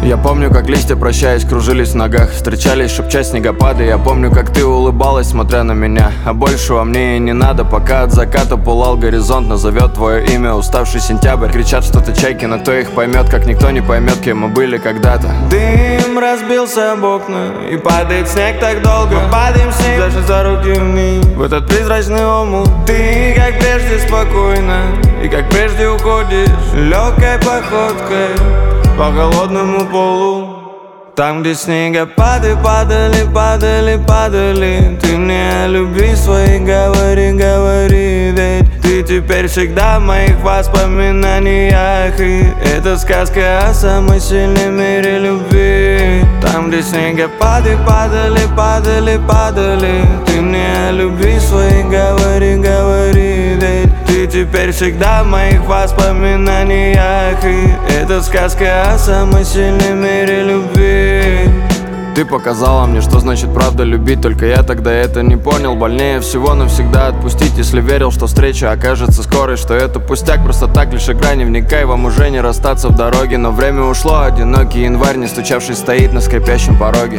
Я помню, как листья, прощаясь, кружились в ногах. Встречались, шепча снегопады. Я помню, как ты улыбалась, смотря на меня. А большего мне и не надо, пока от заката пылал горизонт. Назовет твое имя уставший сентябрь. Кричат что-то чайки, но кто их поймет, как никто не поймет, кем мы были когда-то. Дым разбился об окна, и падает снег так долго. Мы падаем с ним даже за руки вниз, в этот призрачный омут. Ты, как прежде, спокойно, и как прежде уходишь легкой походкой по холодному полу. Там, где снегопады падали, падали, падали. Ты мне о любви своей говори, говори. Ведь ты теперь всегда в моих воспоминаниях. И это сказка о самой сильной мере любви. Там, где снегопады падали, падали, падали. Ты мне о любви своей говори, говори. Ведь ты теперь всегда в моих воспоминаниях. И это сказка о самой сильной мере любви. Ты показала мне, что значит правда любить. Только я тогда это не понял. Больнее всего навсегда отпустить, если верил, что встреча окажется скорой. Что это пустяк, просто так, лишь игра. Не вникай, вам уже не расстаться в дороге. Но время ушло, одинокий январь, не стучавший, стоит на скрипящем пороге.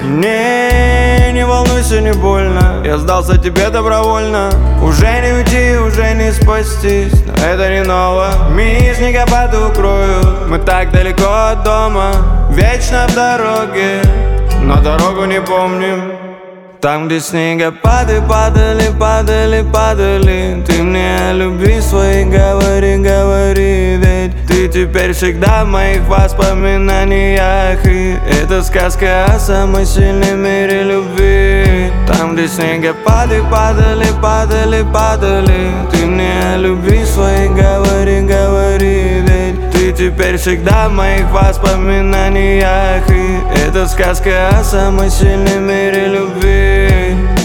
Не волнуйся, не больно, я сдался тебе добровольно. Уже не уйти, уже не спастись, но это не ново. Меня снегопады укроют, мы так далеко от дома. Вечно в дороге, но дорогу не помним. Там, где снегопады падали, падали, падали. Ты мне о любви своей говори, говори. Ведь ты теперь всегда в моих воспоминаниях. И это сказка о самой сильной мере любви. Там, где снегопады падали, падали, падали. Ты мне о любви своей говори, говори. Ведь ты теперь всегда в моих воспоминаниях. И это сказка о самой сильной мере любви.